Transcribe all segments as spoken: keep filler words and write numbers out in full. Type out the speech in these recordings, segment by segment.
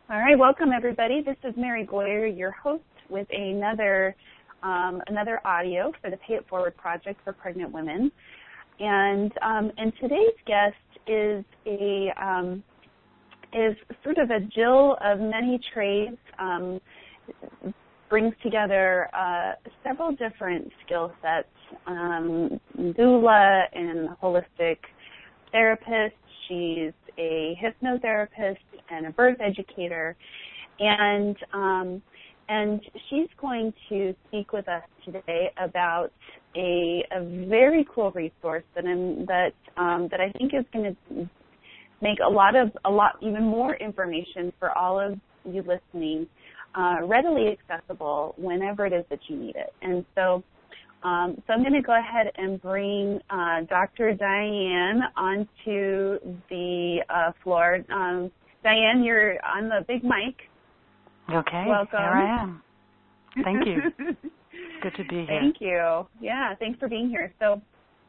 All right, welcome everybody. This is Mary Goyer, your host, with another um, another audio for the Pay It Forward Project for Pregnant Women. And um, and today's guest is a um, is sort of a Jill of many trades. Um, brings together uh, several different skill sets. Um, doula and holistic therapist. She's a hypnotherapist and a birth educator, and um, and she's going to speak with us today about a, a very cool resource that I'm, that um, that I think is going to make a lot of a lot even more information for all of you listening uh, readily accessible whenever it is that you need it. And so. Um, so I'm going to go ahead and bring uh, Doctor Diane onto the uh, floor. Um, Diane, you're on the big mic. Okay. Welcome. Here I am. Thank you. Good to be here. Thank you. Yeah, thanks for being here. So,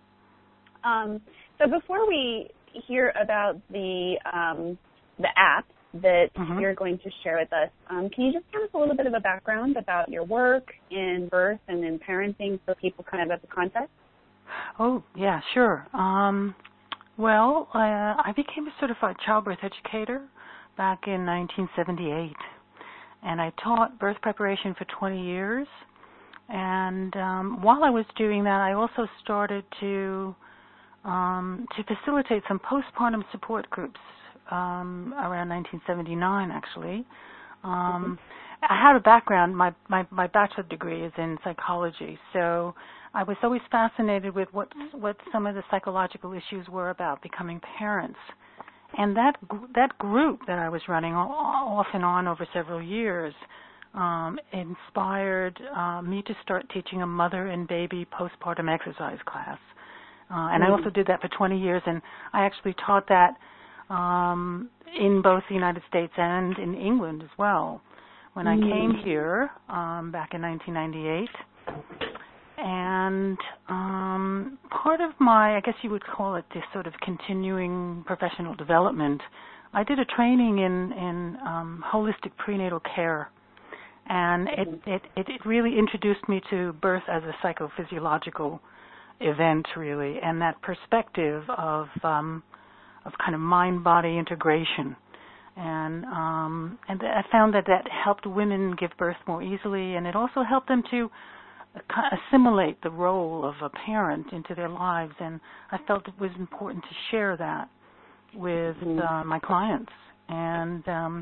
um, so before we hear about the um, the app that mm-hmm. you're going to share with us, um, can you just give us a little bit of a background about your work in birth and in parenting so people kind of have the context? Oh, yeah, sure. Um, well, uh, I became a certified childbirth educator back in nineteen seventy-eight, and I taught birth preparation for twenty years. And um, while I was doing that, I also started to um, to facilitate some postpartum support groups. Um, around nineteen seventy-nine, actually. Um, mm-hmm. I had a background, my, my, my bachelor degree is in psychology, so I was always fascinated with what, what some of the psychological issues were about becoming parents. And that that group that I was running off and on over several years um, inspired uh, me to start teaching a mother and baby postpartum exercise class. Uh, and mm-hmm. I also did that for twenty years, and I actually taught that Um, in both the United States and in England as well. When I mm. came here um, back in nineteen ninety-eight, and um, part of my, I guess you would call it this sort of continuing professional development, I did a training in, in um, holistic prenatal care, and it, it, it, it really introduced me to birth as a psychophysiological event, really, and that perspective of um, of kind of mind-body integration. And um, and I found that that helped women give birth more easily, and it also helped them to assimilate the role of a parent into their lives. And I felt it was important to share that with uh, my clients. And um,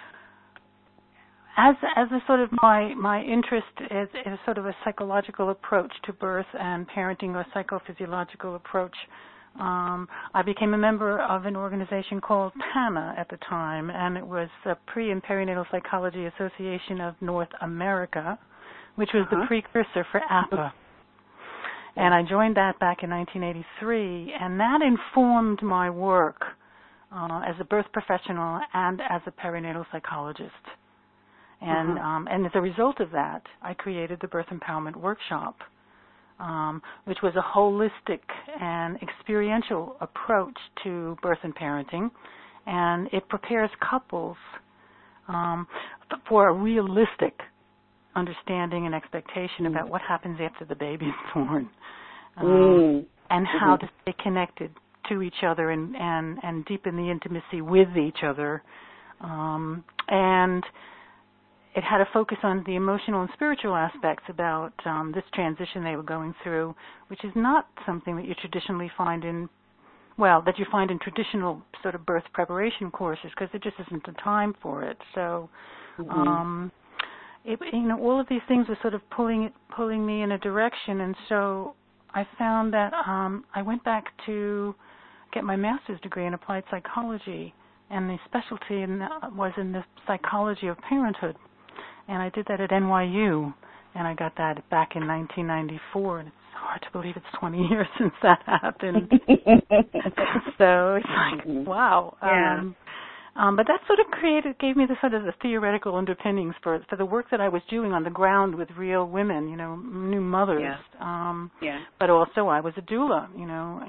as as a sort of my, my interest is, is sort of a psychological approach to birth and parenting, or psychophysiological approach, Um, I became a member of an organization called PANA at the time, and it was the Pre- and Perinatal Psychology Association of North America, which was uh-huh. the precursor for A P A. And I joined that back in nineteen eighty-three, and that informed my work uh, as a birth professional and as a perinatal psychologist. And, uh-huh. um, and as a result of that, I created the Birth Empowerment Workshop, Um, which was a holistic and experiential approach to birth and parenting, and it prepares couples um, for a realistic understanding and expectation mm. about what happens after the baby is born, um, mm. and how mm-hmm. to stay connected to each other and, and, and deepen the intimacy with each other. Um, and It had a focus on the emotional and spiritual aspects about um, this transition they were going through, which is not something that you traditionally find in, well, that you find in traditional sort of birth preparation courses, because there just isn't the time for it. So, mm-hmm. um, it, you know, all of these things were sort of pulling it, pulling me in a direction, and so I found that um, I went back to get my master's degree in applied psychology, and the specialty in, was in the psychology of parenthood. And I did that at N Y U, and I got that back in nineteen ninety-four, and it's hard to believe it's twenty years since that happened. So it's like, wow. Yeah. Um, Um, but that sort of created, gave me the sort of the theoretical underpinnings for for the work that I was doing on the ground with real women, you know, new mothers. Yeah. Um, yeah. But also I was a doula, you know, and,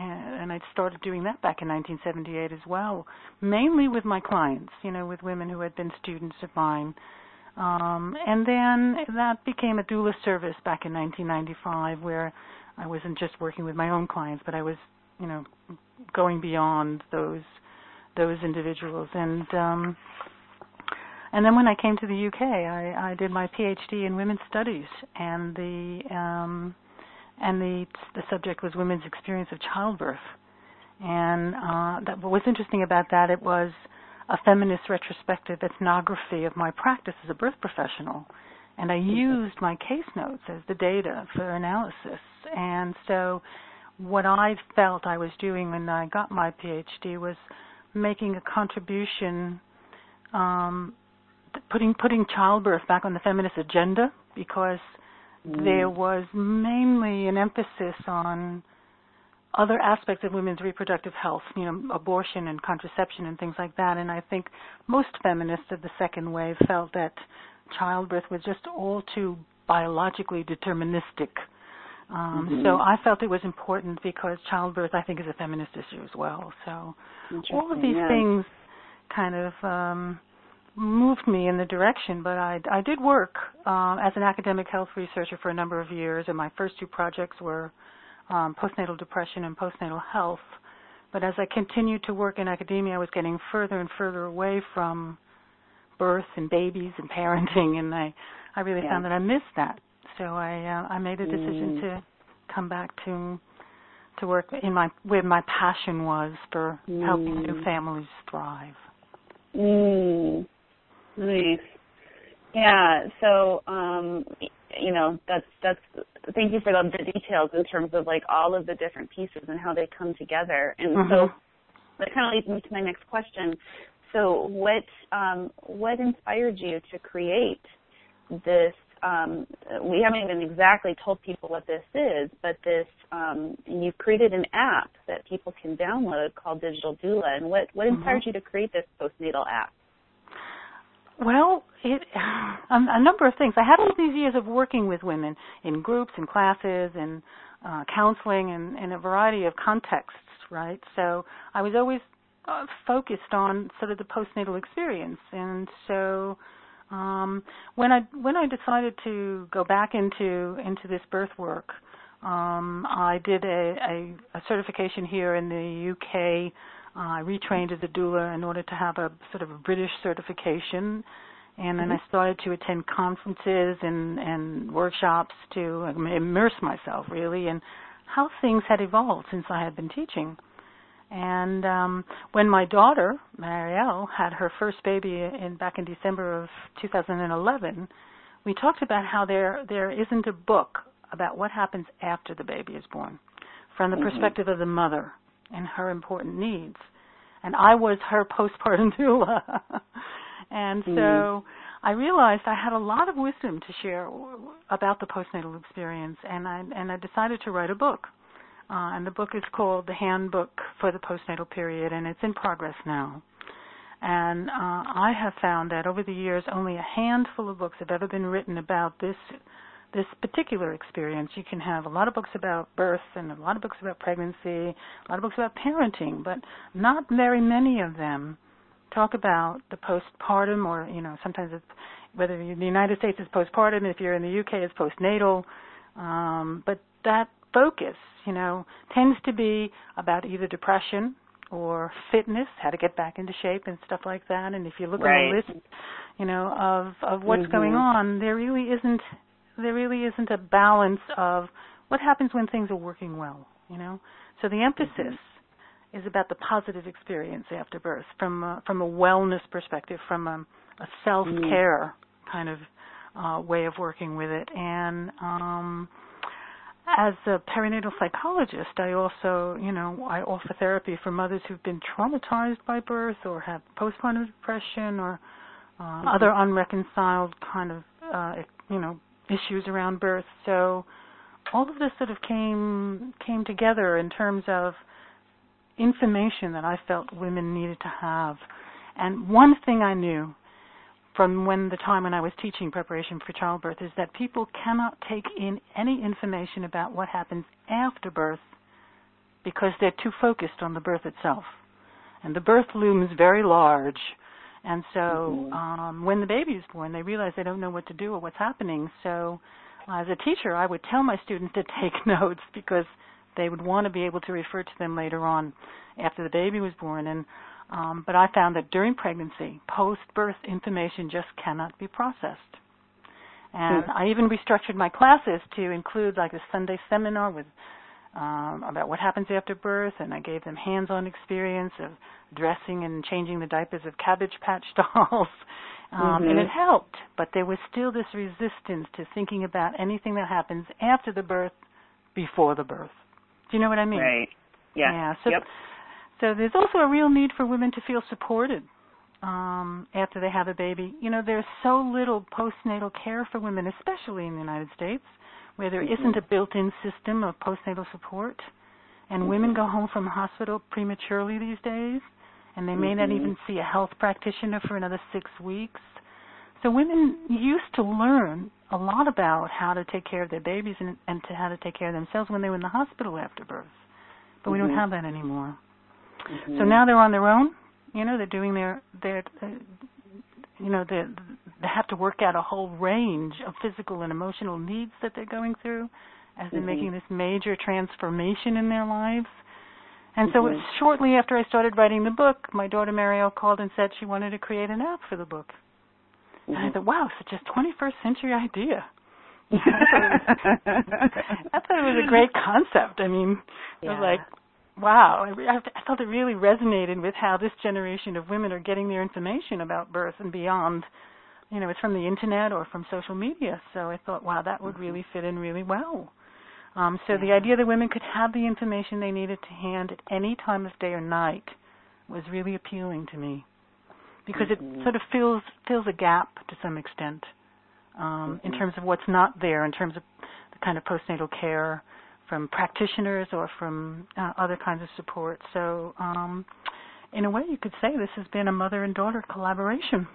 and I started doing that back in nineteen seventy-eight as well, mainly with my clients, you know, with women who had been students of mine. Um, and then that became a doula service back in nineteen ninety-five, where I wasn't just working with my own clients, but I was, you know, going beyond those those individuals. And um, and then when I came to the U K, I, I did my PhD in women's studies, and the um, and the the subject was women's experience of childbirth. And uh, that, what was interesting about that, it was a feminist retrospective ethnography of my practice as a birth professional. And I used my case notes as the data for analysis. And so what I felt I was doing when I got my PhD was making a contribution, um, putting putting childbirth back on the feminist agenda, because mm. there was mainly an emphasis on other aspects of women's reproductive health, you know, abortion and contraception and things like that. And I think most feminists of the second wave felt that childbirth was just all too biologically deterministic. Um, mm-hmm. So I felt it was important because childbirth, I think, is a feminist issue as well. So all of these yeah. things kind of um, moved me in the direction. But I, I did work uh, as an academic health researcher for a number of years, and my first two projects were um, postnatal depression and postnatal health. But as I continued to work in academia, I was getting further and further away from birth and babies and parenting, and I, I really yeah. found that I missed that. So I uh, I made a decision mm. to come back to to work in my where my passion was for mm. helping new families thrive. Mm. Nice. Yeah. So um, you know that's that's. Thank you for the, the details in terms of like all of the different pieces and how they come together. And mm-hmm. so that kind of leads me to my next question. So what um, what inspired you to create this? Um, we haven't even exactly told people what this is, but this um, you've created an app that people can download called Digital Doula. And what, what inspired mm-hmm. you to create this postnatal app? Well, it, um, a number of things. I had all these years of working with women in groups and classes and uh, counseling and in a variety of contexts, right? So I was always uh, focused on sort of the postnatal experience. And so um, when I when I decided to go back into into this birth work, um, I did a, a, a certification here in the U K. Uh, I retrained as a doula in order to have a sort of a British certification, and then mm-hmm. I started to attend conferences and, and workshops to immerse myself really in how things had evolved since I had been teaching. And um, when my daughter, Marielle, had her first baby in back in December of two thousand eleven, we talked about how there there isn't a book about what happens after the baby is born from the mm-hmm. perspective of the mother and her important needs. And I was her postpartum doula. And so mm. I realized I had a lot of wisdom to share about the postnatal experience, and I, and I decided to write a book. Uh, and the book is called The Handbook for the Postnatal Period, and it's in progress now. And uh, I have found that over the years, only a handful of books have ever been written about this this particular experience. You can have a lot of books about birth and a lot of books about pregnancy, a lot of books about parenting, but not very many of them talk about the postpartum, or, you know, sometimes it's, whether in the United States it's postpartum, if you're in the U K it's postnatal, um, but that focus, you know, tends to be about either depression or fitness, how to get back into shape and stuff like that. And if you look right. on the list, you know, of, of what's mm-hmm. going on, there really isn't there really isn't a balance of what happens when things are working well, you know. So the emphasis mm-hmm. is about the positive experience after birth from a, from a wellness perspective, from a, a self-care mm-hmm. kind of uh, way of working with it. And um, as a perinatal psychologist, I also, you know, I offer therapy for mothers who've been traumatized by birth or have postpartum depression or uh, mm-hmm. other unreconciled kind of, uh, you know, issues around birth. So all of this sort of came came together in terms of information that I felt women needed to have. And one thing I knew from when the time when I was teaching preparation for childbirth is that people cannot take in any information about what happens after birth because they're too focused on the birth itself. And the birth looms very large. And so mm-hmm. um, when the baby is born, they realize they don't know what to do or what's happening. So uh, as a teacher, I would tell my students to take notes because they would want to be able to refer to them later on after the baby was born. And um, but I found that during pregnancy, post-birth information just cannot be processed. And mm-hmm. I even restructured my classes to include like a Sunday seminar with um, about what happens after birth, and I gave them hands-on experience of dressing and changing the diapers of Cabbage Patch dolls. Um, mm-hmm. And it helped, but there was still this resistance to thinking about anything that happens after the birth, before the birth. Do you know what I mean? Right. Yeah. Yeah. So, yep. so there's also a real need for women to feel supported um, after they have a baby. You know, there's so little postnatal care for women, especially in the United States, where there mm-hmm. isn't a built-in system of postnatal support. And mm-hmm. women go home from hospital prematurely these days, and they may mm-hmm. not even see a health practitioner for another six weeks. So women used to learn a lot about how to take care of their babies and, and to how to take care of themselves when they were in the hospital after birth. But mm-hmm. we don't have that anymore. Mm-hmm. So now they're on their own. You know, they're doing their, their uh, you know, they they have to work out a whole range of physical and emotional needs that they're going through as they're mm-hmm. making this major transformation in their lives. And so mm-hmm. shortly after I started writing the book, my daughter Marielle called and said she wanted to create an app for the book. Mm-hmm. And I thought, wow, such a twenty-first century idea. I thought it was a great concept. I mean, yeah. I was like, wow. I, I felt it really resonated with how this generation of women are getting their information about birth and beyond. You know, it's from the internet or from social media. So I thought, wow, that would really fit in really well. Um, so yeah. the idea that women could have the information they needed to hand at any time of day or night was really appealing to me, because mm-hmm. it sort of fills fills a gap to some extent um, mm-hmm. in terms of what's not there, in terms of the kind of postnatal care from practitioners or from uh, other kinds of support. So um, in a way, you could say this has been a mother and daughter collaboration.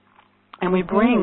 And we bring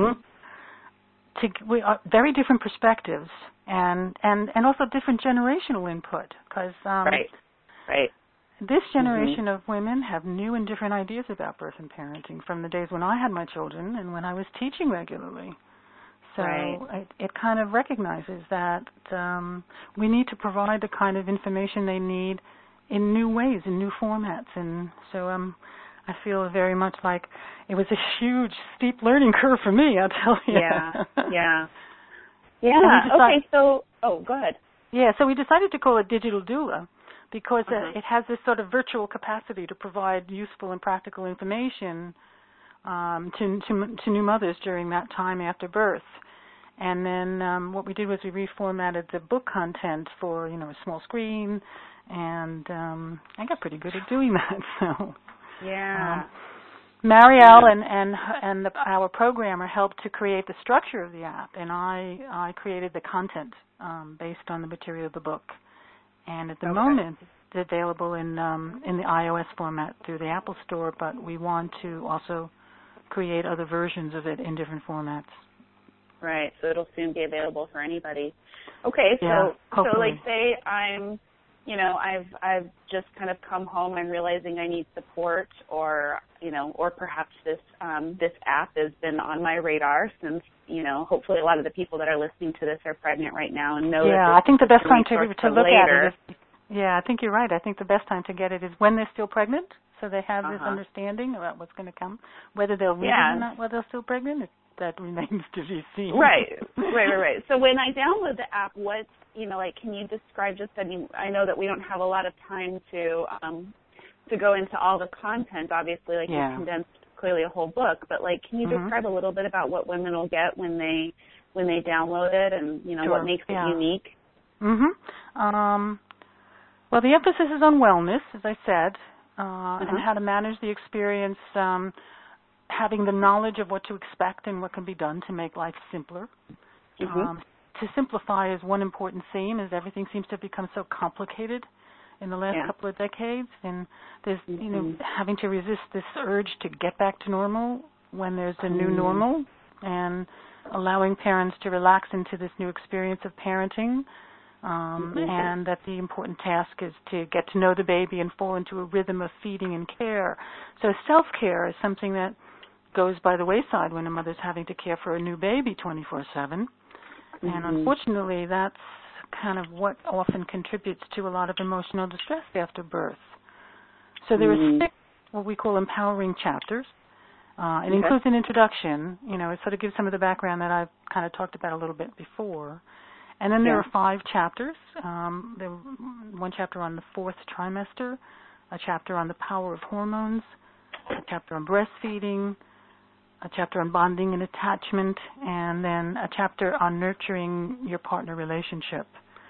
mm-hmm. to we, uh, very different perspectives and, and, and also different generational input, because um, right. right. this generation mm-hmm. of women have new and different ideas about birth and parenting from the days when I had my children and when I was teaching regularly. So right. it, it kind of recognizes that um, we need to provide the kind of information they need in new ways, in new formats. And so um, I feel very much like it was a huge, steep learning curve for me, I'll tell you. Yeah, yeah. Yeah, decided, okay, so, oh, go ahead. Yeah, so we decided to call it Digital Doula because uh-huh. uh, it has this sort of virtual capacity to provide useful and practical information um, to, to, to new mothers during that time after birth. And then um, what we did was we reformatted the book content for, you know, a small screen, and um, I got pretty good at doing that. So, yeah. Um, Marielle and and and the, our programmer helped to create the structure of the app, and I I created the content um, based on the material of the book. And at the okay. moment, it's available in um, in the iOS format through the Apple Store, but we want to also create other versions of it in different formats. Right, so it'll soon be available for anybody. Okay, so yeah, so like say I'm, you know, I've I've just kind of come home and realizing I need support, or you know, or perhaps this um, this app has been on my radar since, you know, hopefully a lot of the people that are listening to this are pregnant right now and know. Yeah, that I think the best time to to look later. at it is. Yeah, I think you're right. I think the best time to get it is when they're still pregnant, so they have uh-huh. this understanding about what's going to come. Whether they'll read yeah. it or not, whether they're still pregnant, it, that remains to be seen. Right, right, right, right. So when I download the app, what, you know, like, can you describe just, I mean, I know that we don't have a lot of time to um, to go into all the content, obviously, like yeah. you condensed clearly a whole book, but, like, can you mm-hmm. describe a little bit about what women will get when they when they download it and, you know, sure. what makes yeah. it unique? Mm-hmm. Um, well, the emphasis is on wellness, as I said, uh, mm-hmm. and how to manage the experience, um, having the knowledge of what to expect and what can be done to make life simpler. Mm-hmm. Um, to simplify is one important theme, as everything seems to have become so complicated in the last yeah. couple of decades, and there's, mm-hmm. you know, having to resist this urge to get back to normal when there's a new mm-hmm. normal, and allowing parents to relax into this new experience of parenting Um, mm-hmm. and that the important task is to get to know the baby and fall into a rhythm of feeding and care. So self-care is something that goes by the wayside when a mother's having to care for a new baby twenty-four seven. Mm-hmm. And unfortunately, that's kind of what often contributes to a lot of emotional distress after birth. So there mm-hmm. are six what we call empowering chapters. Uh, it okay. includes an introduction. You know, it sort of gives some of the background that I've kind of talked about a little bit before. And then there yeah. are five chapters. Um, there one chapter on the fourth trimester, a chapter on the power of hormones, a chapter on breastfeeding, a chapter on bonding and attachment, and then a chapter on nurturing your partner relationship.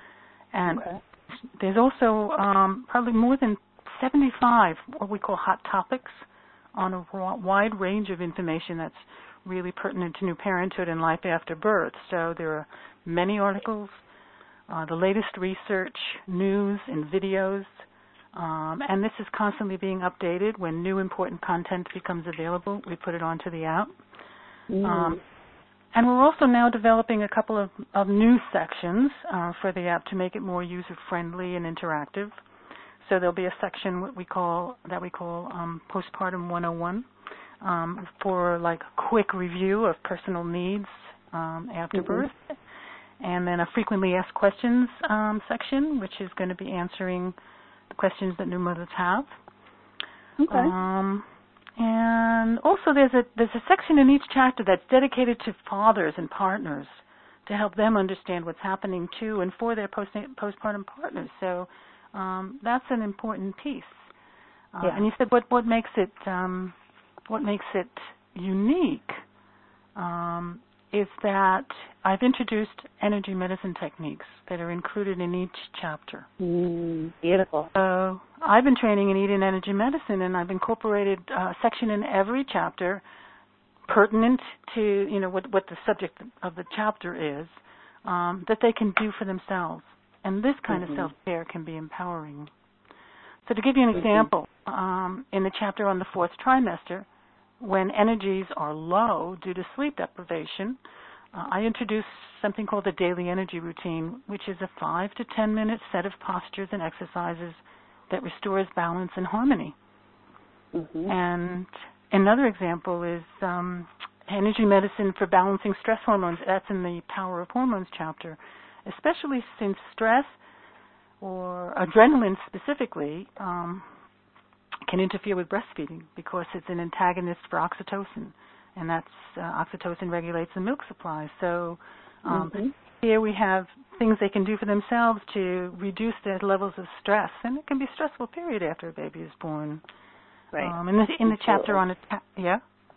And okay. there's also um, probably more than seventy-five what we call hot topics on a wide range of information that's really pertinent to new parenthood and life after birth. So there are many articles, uh, the latest research, news, and videos, um, and this is constantly being updated. When new important content becomes available, we put it onto the app. Mm. Um, and we're also now developing a couple of, of new sections uh, for the app to make it more user-friendly and interactive. So there'll be a section what we call that we call um, Postpartum one oh one um, for like a quick review of personal needs um, after mm-hmm. birth, and then a frequently asked questions um, section, which is going to be answering the questions that new mothers have. Okay. Um, and also there's a there's a section in each chapter that's dedicated to fathers and partners to help them understand what's happening to and for their post postpartum partners. So. Um, that's an important piece. Uh, yeah. And you said what what makes it um, what makes it unique um, is that I've introduced energy medicine techniques that are included in each chapter. Mm, beautiful. So I've been training in Eden Energy Medicine, and I've incorporated a section in every chapter pertinent to you know what what the subject of the chapter is um, that they can do for themselves. And this kind mm-hmm. of self-care can be empowering. So to give you an mm-hmm. example, um, in the chapter on the fourth trimester, when energies are low due to sleep deprivation, uh, I introduce something called the daily energy routine, which is a five to ten minute set of postures and exercises that restores balance and harmony. Mm-hmm. And another example is um, energy medicine for balancing stress hormones. That's in the Power of Hormones chapter. Especially since stress or adrenaline specifically um, can interfere with breastfeeding because it's an antagonist for oxytocin, and that's uh, oxytocin regulates the milk supply. So um, mm-hmm. here we have things they can do for themselves to reduce their levels of stress, and it can be a stressful period after a baby is born. Right. Um, in the in the chapter on atta- yeah.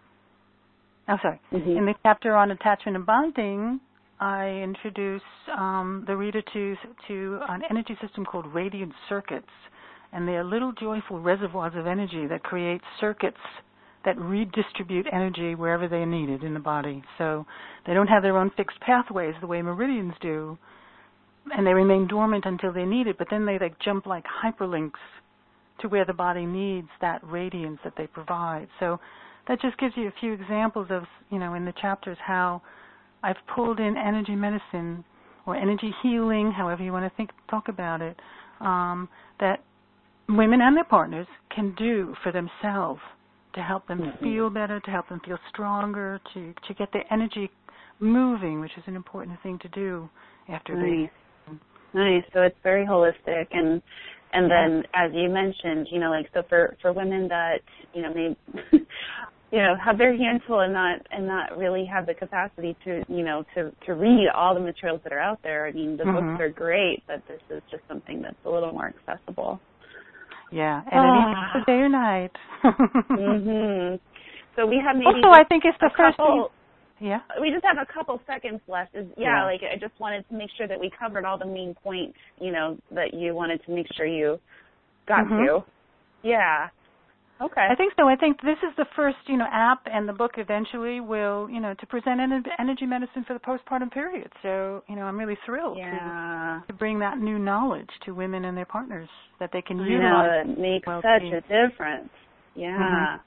Oh, sorry. Mm-hmm. In the chapter on attachment and bonding, I introduce um, the reader to to an energy system called radiant circuits, and they are little joyful reservoirs of energy that create circuits that redistribute energy wherever they are needed in the body. So they don't have their own fixed pathways the way meridians do, and they remain dormant until they need it, but then they like jump like hyperlinks to where the body needs that radiance that they provide. So that just gives you a few examples of, you know, in the chapters how I've pulled in energy medicine or energy healing, however you want to think, talk about it, um, that women and their partners can do for themselves to help them mm-hmm. feel better, to help them feel stronger, to, to get their energy moving, which is an important thing to do after nice. baby. Nice. So it's very holistic, and and then as you mentioned, you know, like so for, for women that you know may you know have their hands full and not and not really have the capacity to you know to, to read all the materials that are out there. I mean, the mm-hmm. books are great, but this is just something that's a little more accessible. Yeah, and ah. any day or night. mhm. So we have maybe also, I think it's the first couple, thing. Yeah. We just have a couple seconds left. Is yeah, yeah, like I just wanted to make sure that we covered all the main points, you know, that you wanted to make sure you got mm-hmm. to. Yeah. Okay. I think so. I think this is the first, you know, app, and the book eventually will, you know, to present energy medicine for the postpartum period. So, you know, I'm really thrilled yeah. to, to bring that new knowledge to women and their partners that they can I utilize. know, it makes well such being. a difference. Yeah. Mm-hmm.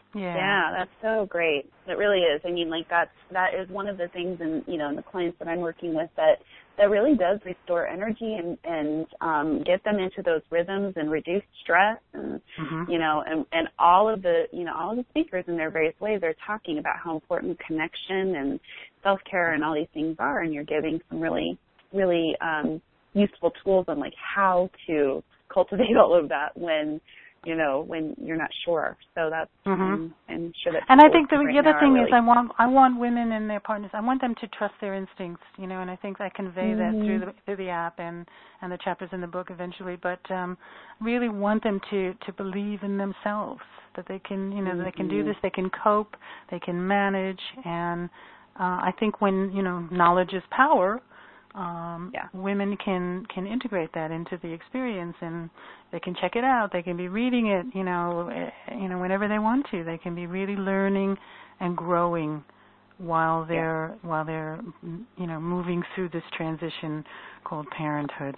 Yeah. Yeah, that's so great. It really is. I mean, like that's that is one of the things, in you know, in the clients that I'm working with that that really does restore energy and and um, get them into those rhythms and reduce stress and mm-hmm. you know, and and all of the you know all of the speakers in their various ways are talking about how important connection and self care and all these things are, and you're giving some really really um, useful tools on like how to cultivate all of that when. You know, when you're not sure. So that's, mm-hmm. um, I'm sure that. And I think the, right the other thing really is I want I want women and their partners, I want them to trust their instincts, you know, and I think I convey mm-hmm. that through the through the app and, and the chapters in the book eventually, but um, really want them to, to believe in themselves, that they can, you know, mm-hmm. that they can do this, they can cope, they can manage, and uh, I think when, you know, knowledge is power, Um, yeah. women can, can integrate that into the experience, and they can check it out. They can be reading it, you know, you know, whenever they want to. They can be really learning and growing while they're yeah. while they're, you know, moving through this transition called parenthood.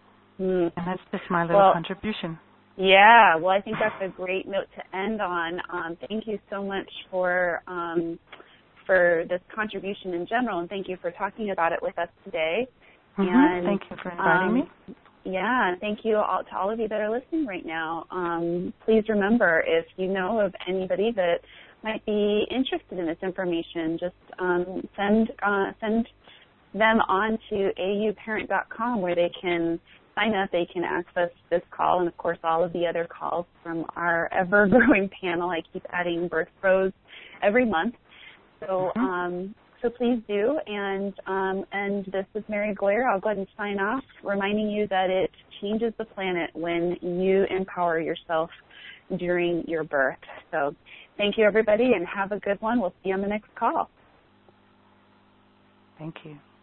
Mm. And that's just my little well, contribution. Yeah. Well, I think that's a great note to end on. Um, thank you so much for. Um, for this contribution in general, and thank you for talking about it with us today. Mm-hmm. And thank you for inviting um, me. Yeah, and thank you all, to all of you that are listening right now. Um, please remember, if you know of anybody that might be interested in this information, just um, send uh, send them on to a u parent dot com where they can sign up. They can access this call and, of course, all of the other calls from our ever-growing panel. I keep adding Birth Pros every month. So, um, so please do, and um, and this is Mary Goyer. I'll go ahead and sign off, reminding you that it changes the planet when you empower yourself during your birth. So, thank you, everybody, and have a good one. We'll see you on the next call. Thank you.